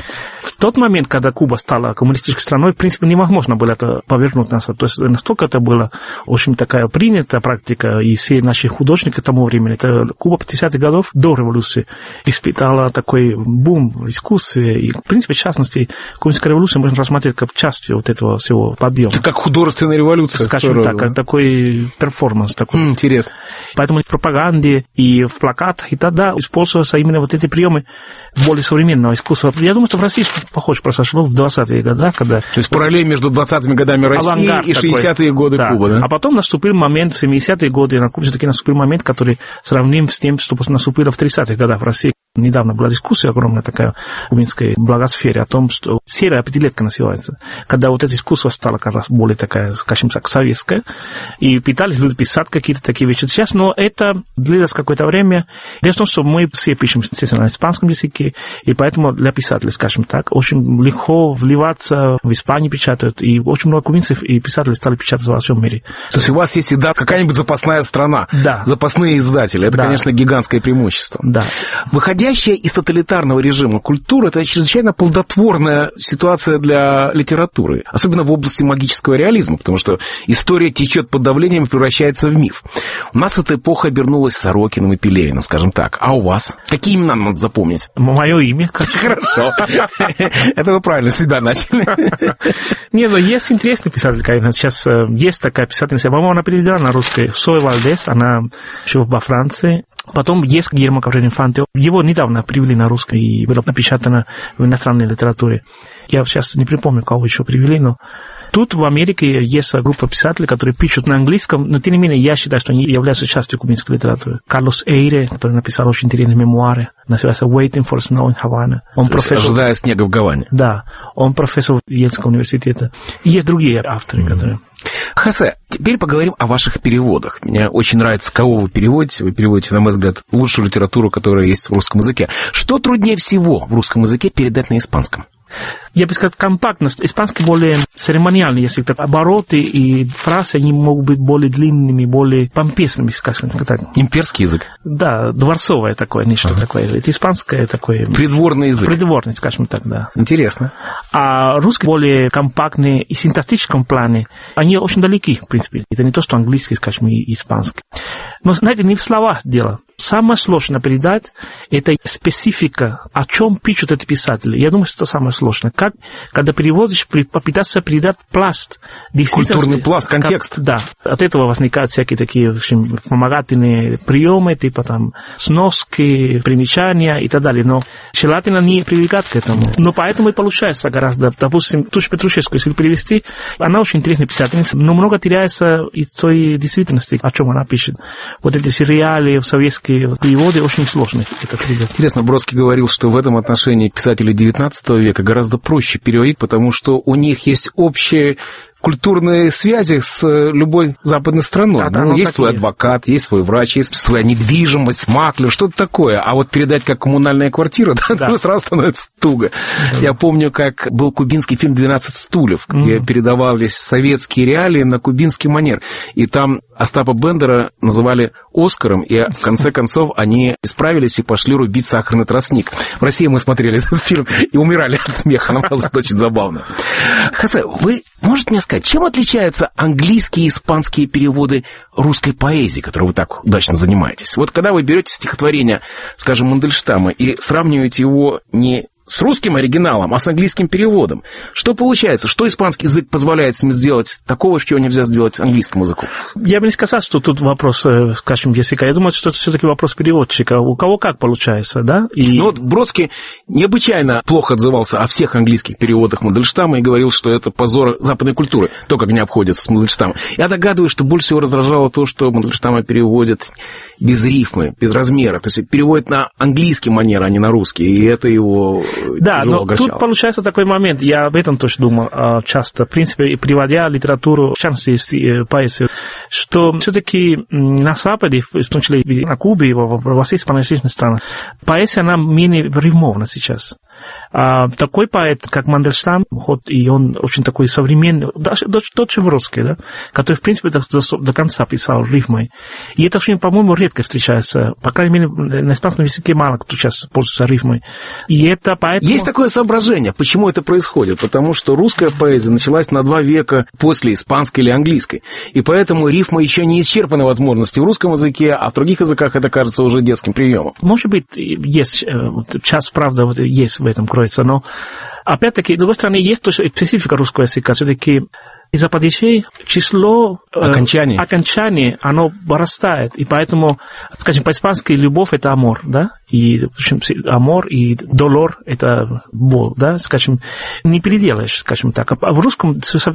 В тот момент, когда Куба стала коммунистической страной, в принципе, невозможно было это повернуть нас. То есть настолько это была очень такая принятая практика, и все наши художники тому времени, это Куба пятидесятых годов до революции испытала такой бум в искусстве. И, в принципе, в частности, кубинская революция можно рассмотреть как часть вот этого всего подъема. Это как художественная революция. Скажем так, как такой перформанс. Такой. Mm, интересно. Поэтому в пропаганде и в плакатах и тогда используются именно вот эти приемы более современного искусства. Я думаю, что в России похоже произошло в двадцатые годы, когда... То есть параллель между двадцатыми годами России и шестидесятые годы да. Кубы, да? А потом наступил момент, в семидесятые годы на Кубе все-таки наступил момент, который сравним с тем, что наступило в тридцатых годах в России. Недавно была дискуссия огромная такая в кубинской благосфере о том, что серая пятилетка называется, когда вот это искусство стало как раз более такая, скажем так, советская, и пытались люди писать какие-то такие вещи. Сейчас, но это длилось какое-то время. Дело в том, что мы все пишем, естественно, на испанском языке, и поэтому для писателей, скажем так, очень легко вливаться, в Испании печатают, и очень много кубинцев и писателей стали печатать во всем мире. То есть у вас есть всегда какая-нибудь запасная страна, да. запасные издатели. Это, да. конечно, гигантское преимущество. Да. Выходящая из тоталитарного режима культура – это чрезвычайно плодотворная ситуация для литературы, особенно в области магического реализма, потому что история течет под давлением и превращается в миф. У нас эта эпоха обернулась Сорокиным и Пелевиным, скажем так. А у вас? Какие имена надо запомнить? Мое имя. Хорошо. Это вы правильно себя начали. Нет, но есть интересный писатель, конечно. Сейчас есть такая писательница, по-моему, она переведена на русский. Соя Вальдес, она живет во Франции. Потом есть Гильермо Кабрера Инфанте. Его недавно привели на русский и было напечатано в иностранной литературе. Я сейчас не припомню, кого еще привели, но тут в Америке есть группа писателей, которые пишут на английском, но тем не менее я считаю, что они являются частью кубинской литературы. Карлос Эйре, который написал очень интересные мемуары, называется «Waiting for Snow in Havana». Он профессор... Ожидая снега в Гаване. Да, он профессор Ельского университета. И есть другие авторы, mm-hmm. которые... Хосе, теперь поговорим о ваших переводах. Мне очень нравится, кого вы переводите. Вы переводите, на мой взгляд, лучшую литературу, которая есть в русском языке. Что труднее всего в русском языке передать на испанском? я бы сказал, компактность. Испанский более церемониальный язык. Так, обороты и фразы, они могут быть более длинными, более помпезными, скажем так. Имперский язык? Да, дворцовое такое, нечто ага. такое. Это испанское такое... Придворный язык? Придворный, скажем так, да. Интересно. А русский более компактный и в синтаксическом плане. Они очень далеки, в принципе. Это не то, что английский, скажем, и испанский. Но, знаете, не в словах дело. Самое сложное передать – это специфика, о чем пишут эти писатели. Я думаю, что это самое сложное. Как, когда переводишь, попытаться передать пласт. Культурный пласт, контекст. Как, да. От этого возникают всякие такие, в общем, вспомогательные приемы, типа там сноски, примечания и так далее. Но желательно не привлекать к этому. Но поэтому и получается гораздо, допустим, ту же Петрушевскую, если перевести, она очень интересная писательница, но много теряется из той действительности, о чем она пишет. Вот эти сериалы советские переводы очень сложные. Это интересно, Бродский говорил, что в этом отношении писатели девятнадцатого века гораздо проще переводить, потому что у них есть общие культурные связи с любой западной страной. Да, ну, есть свой есть. адвокат, есть свой врач, есть своя недвижимость, маклер, что-то такое. А вот передать как коммунальная квартира, да, да. сразу становится туго. Да. Я помню, как был кубинский фильм «двенадцать стульев», mm-hmm. где передавались советские реалии на кубинский манер. И там Остапа Бендера называли Оскаром, и в конце концов они исправились и пошли рубить сахарный тростник. В России мы смотрели этот фильм и умирали от смеха. Нам казалось очень забавно. Хосе, вы можете мне сказать, чем отличаются английские и испанские переводы русской поэзии, которой вы так удачно занимаетесь? Вот когда вы берете стихотворение, скажем, Мандельштама и сравниваете его не с русским оригиналом, а с английским переводом, что получается? Что испанский язык позволяет с ним сделать такого, чего нельзя сделать английскому языку? Я бы не сказал, что тут вопрос, скажем, языка. Я думаю, что это все-таки вопрос переводчика. У кого как получается, да? И... Ну вот Бродский необычайно плохо отзывался о всех английских переводах Мандельштама и говорил, что это позор западной культуры, то, как они обходятся с Мандельштамом. Я догадываюсь, что больше всего раздражало то, что Мандельштама переводит без рифмы, без размера. То есть переводит на английский манер, а не на русский. И это его... Да, но огорчало. Тут получается такой момент, я об этом тоже думал часто, в принципе, приводя литературу, в частности, поэзию, что все-таки на Западе, в том числе на Кубе, во всех испаноязычных странах, поэзия, она менее рифмовна сейчас. А такой поэт, как Мандельштам, хоть и он очень такой современный, даже тот же Бродский, да, который, в принципе, до, до, до конца писал рифмой. И это, по-моему, редко встречается. По крайней мере, на испанском языке мало кто сейчас пользуется рифмой. И это поэтому... Есть такое соображение, почему это происходит. Потому что русская поэзия началась на два века после испанской или английской. И поэтому рифма еще не исчерпаны возможности в русском языке, а в других языках это кажется уже детским приемом. Может быть, есть, час, правда, вот есть в этом кроется, но опять-таки, с другой стороны, есть тоже специфика русского языка. Все-таки из-за падежей число окончаний. Э, окончаний, оно вырастает. И поэтому, скажем, по-испански любовь – это амор, да? И, в общем, амор и долор – это боль, да? Скажем, не переделаешь, скажем так. А в русском,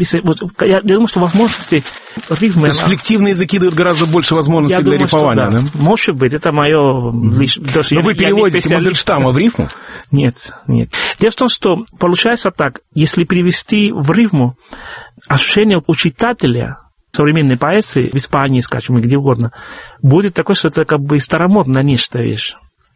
я, я думаю, что возможности рифмы... То есть флективные языки дают гораздо больше возможностей я для думаю, рифмования, да. да? Может быть, это мое... лишь... Но я, вы переводите Мандельштама в рифму? Нет, нет. Дело в том, что получается так, если перевести в рифму, ощущение у читателя современной поэзии в Испании, скажем, где угодно, будет такое, что это как бы старомодная нечто вещь.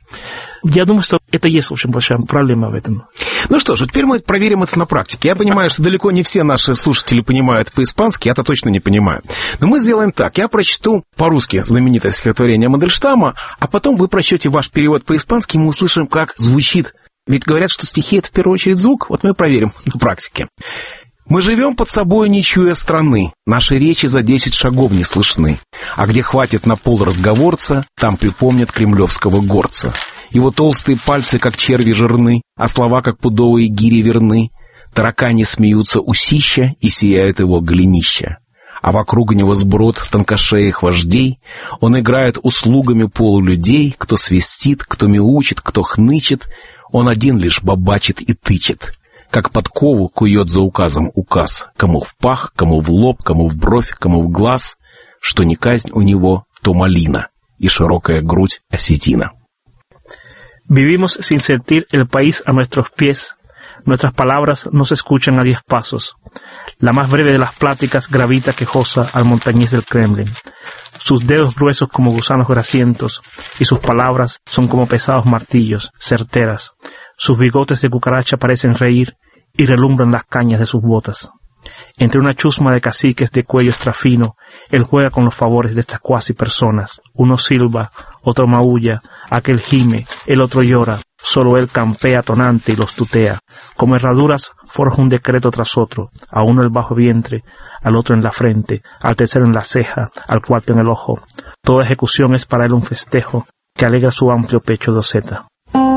Я думаю, что это есть очень большая проблема в этом. Ну что ж, теперь мы проверим это на практике. Я понимаю, что далеко не все наши слушатели понимают по-испански, я-то точно не понимаю. Но мы сделаем так. Я прочту по-русски знаменитое стихотворение Мандельштама, а потом вы прочтете ваш перевод по-испански, и мы услышим, как звучит. Ведь говорят, что стихи — это в первую очередь звук. Вот мы проверим на практике. Мы живем под собой, не чуя страны, наши речи за десять шагов не слышны. А где хватит на пол разговорца, там припомнят кремлевского горца. Его толстые пальцы, как черви, жирны, а слова, как пудовые гири, верны. Таракани смеются усища и сияют его голенища. А вокруг него сброд тонкошеих вождей. Он играет услугами полулюдей, кто свистит, кто мяучит, кто хнычет. Он один лишь бабачит и тычет. Как подкову кует за указом указ, кому в пах, кому в лоб, кому в бровь, кому в глаз, что не казнь у него, то малина, и широкая грудь осетина. Vivimos sin sentir el país a nuestros pies, nuestras palabras no se escuchan a diez pasos. La más breve de las pláticas gravita quejosa al montañés del Kremlin. Sus dedos gruesos como gusanos grasientos, y sus palabras son como pesados martillos, certeras. Sus bigotes de cucaracha parecen reír, y relumbran las cañas de sus botas. Entre una chusma de caciques de cuello extrafino, él juega con los favores de estas cuasi personas. Uno silba, otro maulla, aquel gime, el otro llora, solo él campea tonante y los tutea. Como herraduras forja un decreto tras otro, a uno el bajo vientre, al otro en la frente, al tercero en la ceja, al cuarto en el ojo. Toda ejecución es para él un festejo que alegra su amplio pecho de oseta.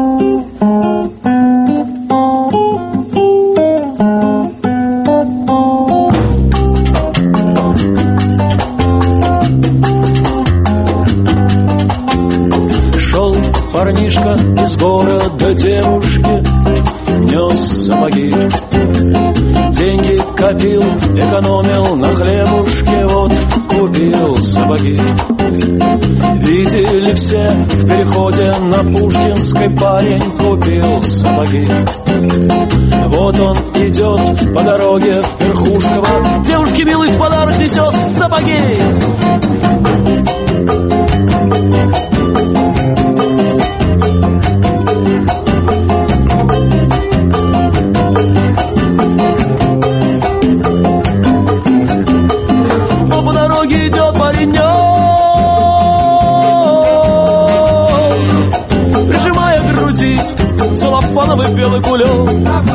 Парнишка из города девушке нес сапоги. Деньги копил, экономил на хлебушке, вот купил сапоги. Видели все в переходе на Пушкинской, парень купил сапоги. Вот он идет по дороге в Перхушково, девушке милый в подарок несет сапоги. Целлофановый белый кулек.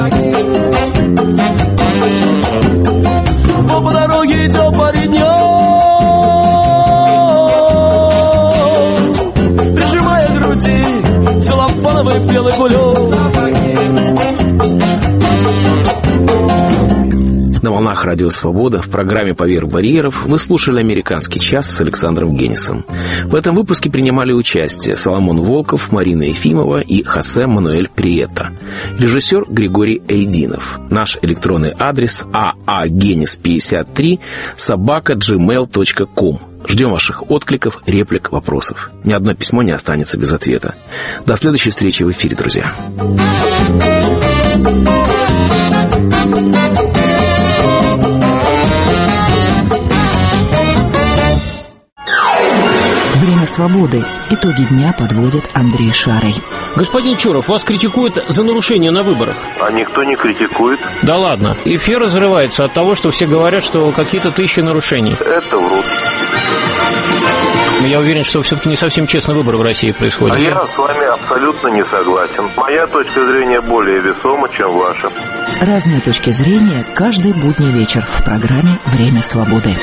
Во по дороге идет паренек, прижимая к груди целлофановый белый кулек. На волнах Радио Свобода в программе «Поверх барьеров» вы слушали «Американский час» с Александром Генисом. В этом выпуске принимали участие Соломон Волков, Марина Ефимова и Хосе Мануэль Приета. Режиссер Григорий Эйдинов. Наш электронный адрес аагенис пятьдесят три собака джимейл точка ком. Ждем ваших откликов, реплик, вопросов. Ни одно письмо не останется без ответа. До следующей встречи в эфире, друзья. Время свободы. Итоги дня подводит Андрей Шарый. Господин Чуров, вас критикуют за нарушение на выборах. А никто не критикует. Да ладно. Эфир разрывается от того, что все говорят, что какие-то тысячи нарушений. Это врут. Я уверен, что все-таки не совсем честный выбор в России происходит. А я с вами абсолютно не согласен. Моя точка зрения более весома, чем ваша. Разные точки зрения каждый будний вечер в программе «Время свободы».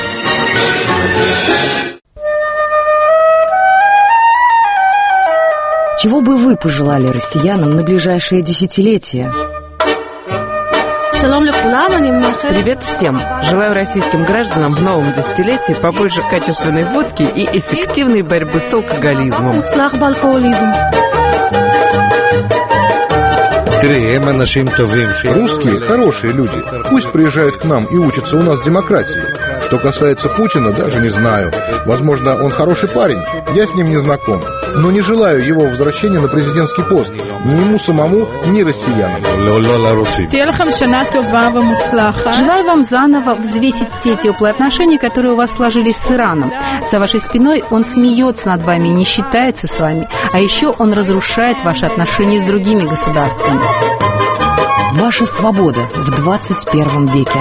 Чего бы вы пожелали россиянам на ближайшее десятилетие? Привет всем! Желаю российским гражданам в новом десятилетии побольше качественной водки и эффективной борьбы с алкоголизмом. Русские хорошие люди. Пусть приезжают к нам и учатся у нас демократии. Что касается Путина, даже не знаю. Возможно, он хороший парень. Я с ним не знаком. Но не желаю его возвращения на президентский пост. Ни ему самому, ни россиянам. Желаю вам заново взвесить те теплые отношения, которые у вас сложились с Ираном. За вашей спиной он смеется над вами, не считается с вами. А еще он разрушает ваши отношения с другими государствами. Ваша свобода в двадцать первом веке.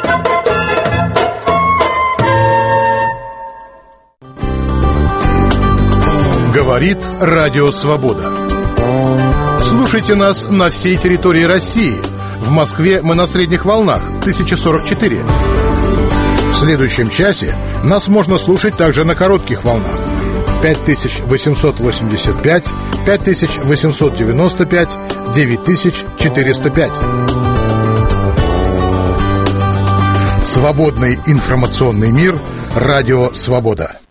Говорит Радио Свобода. Слушайте нас на всей территории России. В Москве мы на средних волнах тысяча сорок четыре. В следующем часе нас можно слушать также на коротких волнах пять тысяч восемьсот восемьдесят пять, пять тысяч восемьсот девяносто пять, девять тысяч четыреста пять. Свободный информационный мир. Радио Свобода.